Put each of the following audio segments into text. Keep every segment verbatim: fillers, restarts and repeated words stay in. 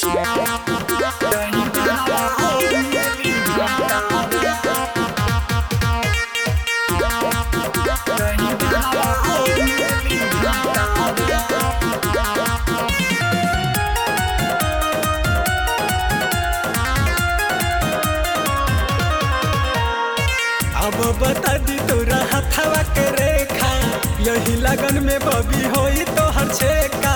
अब बता दी तोरा हथवा के रेखा, यही लगन में बबी होई तो हर छेका।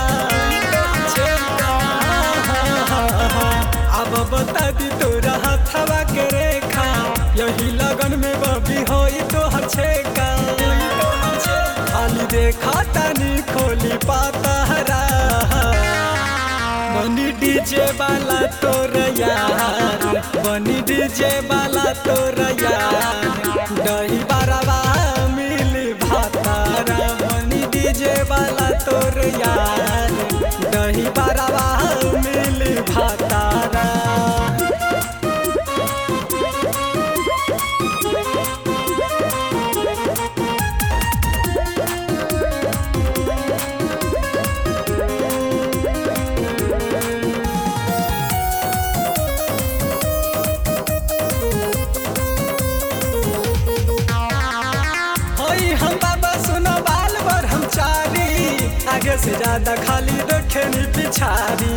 अब बता दी तोरा हथवा के रेखा, यही लगन में बबी होई तो हर छेका। खाली देखा तानी खोली पाता हरा, बनी डीजे वाला तोर यार, बनी डीजे वाला तोर यार। दही बारवा मिली भातारा, बनी डीजे वाला तोर यार। दही बारवा मिली भातारा। हम बाबा सुनो बाल बर हम चारी, आगे से ज्यादा खाली देखे नी पिछारी।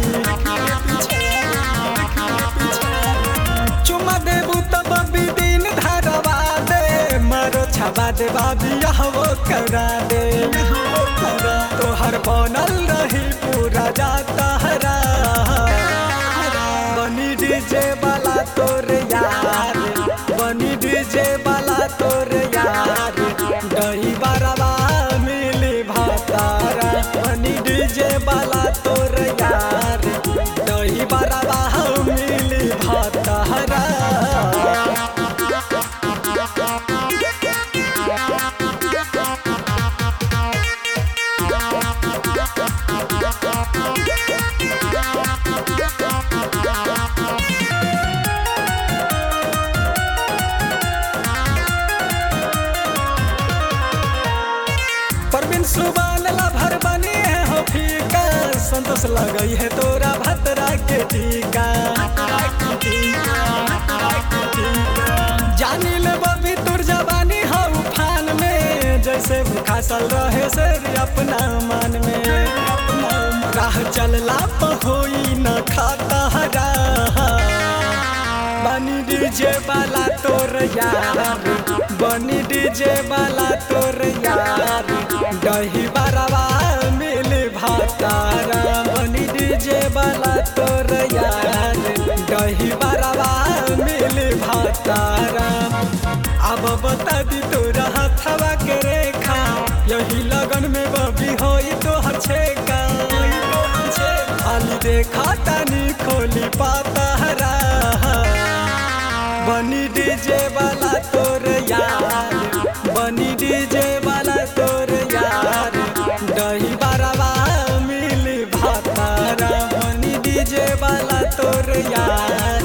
चुमा देबू तो बबी दिन धरवा दे, मारो छबा दे बाबी वो करा दे। तोहर बनल रही पूरा जाता हरा, बनी डीजे वाला तोर यार, बनी डीजे वाला तोर यार। दही बारवा मिली भातारा, बनी डीजे वाला तोर यार। दही बारवा मिली भातारा। परवीन सुबान लभर बनी है हो फीका, संतोष लगई है तोरा भतरा के टीका। जानी ले बबी तुर जवानी हो उफान में, जैसे भूखासल रहे शेर अपना मान में। राह चलला पहोई न खाता हरा, बनी डीजे वाला तोर यार, बनी डीजे वाला तोर यार। दही बारवा मिली भातारा, बनी डीजे वाला तोर यार। दही बारवा मिली भातारा। अब बता दी तोरा हथवा के रेखा, यही लगन में बबी होई तो हर छेका। खाली देखा तानी खोली पाता हरा, बनी डीजे वाला तोर यार, बनी डीजे वाला तोर यार। दही बारवा मिली भातारा, बनी डीजे वाला तोर यार।